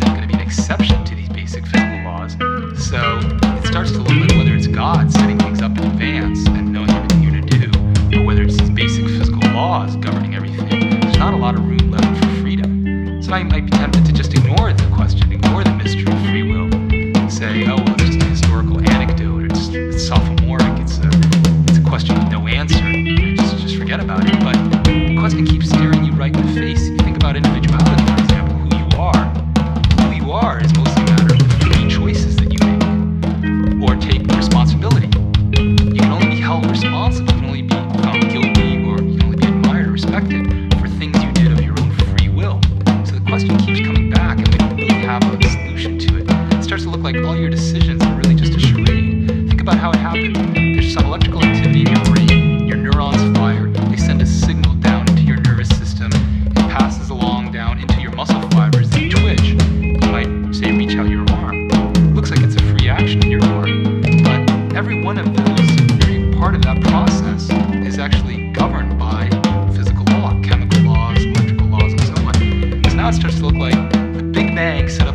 going to be an exception to these basic physical laws. So it starts to look like whether it's God setting things up in advance and knowing everything you're going to do, or whether it's these basic physical laws governing everything, there's not a lot of room left for freedom. So I might be tempted to just ignore the question, ignore the mystery of free will, and say, oh, well, it's just a historical anecdote, it's sophomoric, it's a question with no answer, just forget about it. But the question keeps staring you right in the face. You think about individuality, for example, who you are. Who you are is mostly a matter of the free choices that you make, or take responsibility. You can only be held responsible, you can only be found guilty, or you can only be admired or respected for things you did of your own free will. So the question keeps coming back, and we don't really have a solution to it. It starts to look like all your decisions are really just a charade. Think about how it happens. There's some electrical activity in your brain, your neurons fire, they send a signal down into your nervous system, it passes along down into your muscle fibers, they twitch. You might say reach out your arm. It looks like it's a free action in your arm, but every one of those, every part of that process is actually governed by physical law, chemical laws, electrical laws, and so on. So now it starts to look like the Big Bang set